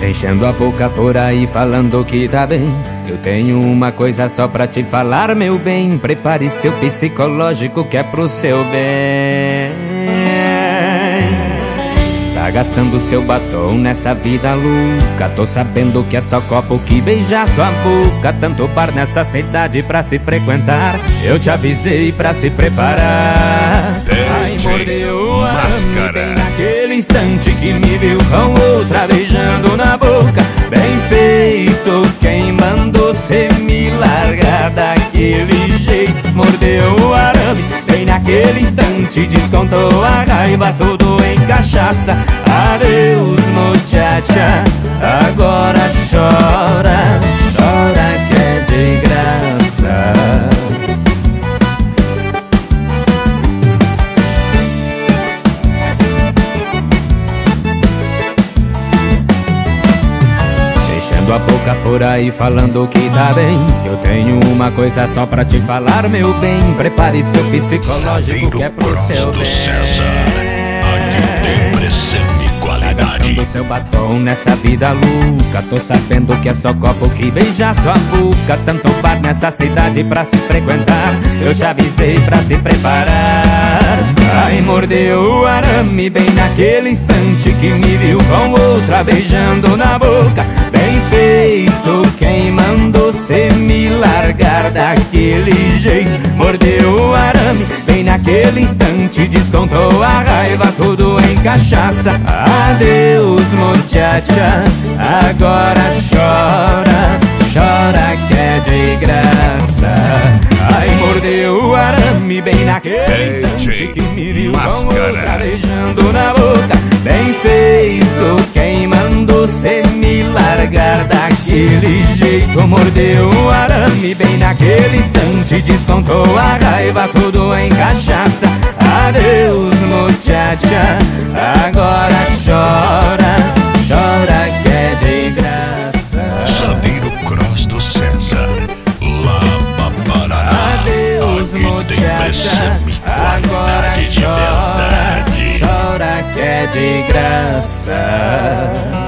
enchendo a boca por aí falando que tá bem. Eu tenho uma coisa só pra te falar, meu bem. Prepare seu psicológico que é pro seu bem. Tá gastando seu batom nessa vida louca. Tô sabendo que é só copo que beija sua boca. Tanto bar nessa cidade pra se frequentar. Eu te avisei pra se preparar. Ai, mordeu a arame bem naquele instante que me viu com outra beijando na boca. Bem feito, quem mandou cê me largar daquele jeito. Mordeu o arame bem naquele instante, descontou a raiva tudo em cachaça. Adeus, muchacha, agora chora, chora que é de graça. Enchendo a boca por aí falando que tá bem. Eu tenho uma coisa só pra te falar, meu bem. Prepare seu psicológico que é pro seu bem. César, aqui tem pressão e qualidade. Gastando seu batom nessa vida louca. Tô sabendo que é só copo que beija sua boca. Tanto bar nessa cidade pra se frequentar. Eu te avisei pra se preparar. Ai, mordeu o arame bem naquele instante que me viu com outra beijando na boca. Bem feito, quem mandou cê me largar daquele jeito. Mordeu o arame bem naquele instante, descontou a raiva tudo em cachaça. Adeus, muchacha, agora chora, chora que é de graça. Ai, mordeu o arame bem naquele instante que me viu com outra beijando na boca. Bem feito, quem mandou cê me largar daquele jeito. Mordeu o arame bem naquele instante, descontou a raiva tudo em cachaça. Adeus, muchacha, agora chora, chora que é de graça. Saveiro Cross do César, Lapa, Paraná. Adeus, aqui tem pressão e agora qualidade de chora, verdade. chora que é de graça.